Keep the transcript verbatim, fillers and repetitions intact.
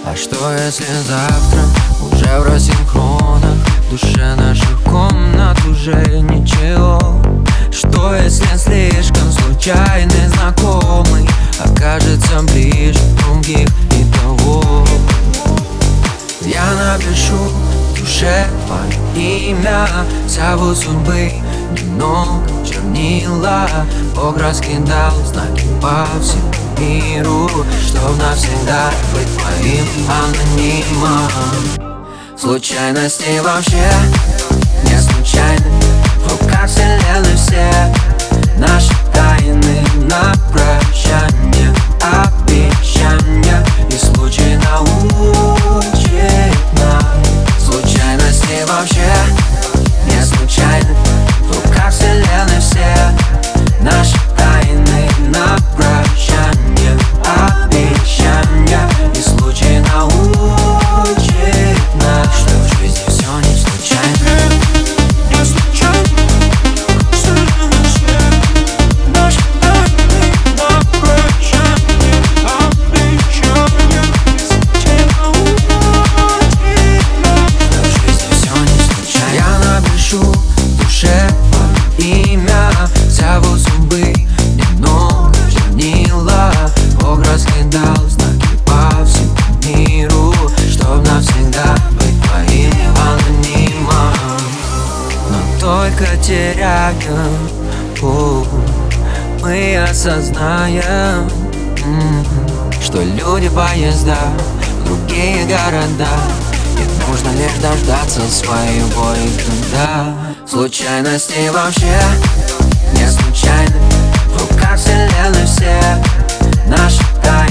А что если завтра уже в рассинхронах, в душе наших комнат уже ничего? Что если слишком случайный знакомый окажется ближе других и того? Я напишу в душе твое имя, зовут судьбы немного чернила. Бог раскидал знаки по всему миру, чтоб навсегда быть твоим анонимом. Случайности вообще не случайны, в руках вселенной все наши тайны на прощание, обещания, и случай научит нас. Случайности вообще не случайны, в руках вселенной все наши тайны на прощание, обещания, и случай научит нас, что в жизни все не случайно. Не случайно, вселенной все наши тайны на прощание, обещания, и случай научит нас, что в жизни все не случайно. Я напишу в душе имя, зовут судьбы немного чернила. Бог раскидал знаки по всему миру, чтоб навсегда быть твоим анонимом. Но только теряя путь, мы осознаем, что люди, поезда, другие города, и нужно лишь дождаться своего иногда. Случайности вообще не случайны, в руках вселенной все наши тайны